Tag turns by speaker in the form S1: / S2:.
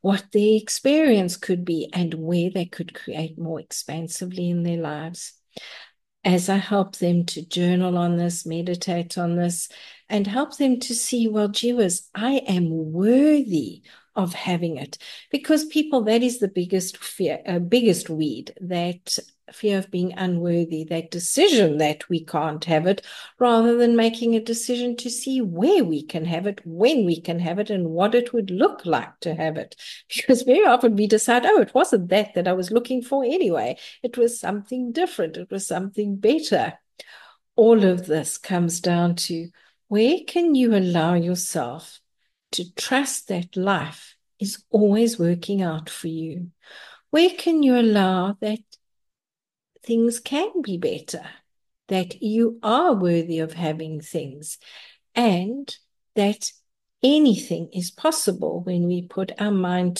S1: what their experience could be, and where they could create more expansively in their lives. As I help them to journal on this, meditate on this, and help them to see, well, gee whiz, I am worthy of having it. Because people, that is the biggest fear, biggest weed, that fear of being unworthy, that decision that we can't have it, rather than making a decision to see where we can have it, when we can have it, and what it would look like to have it. Because very often we decide, oh, it wasn't that I was looking for anyway. It was something different. It was something better. All of this comes down to, where can you allow yourself to trust that life is always working out for you? Where can you allow that things can be better, that you are worthy of having things, and that anything is possible when we put our mind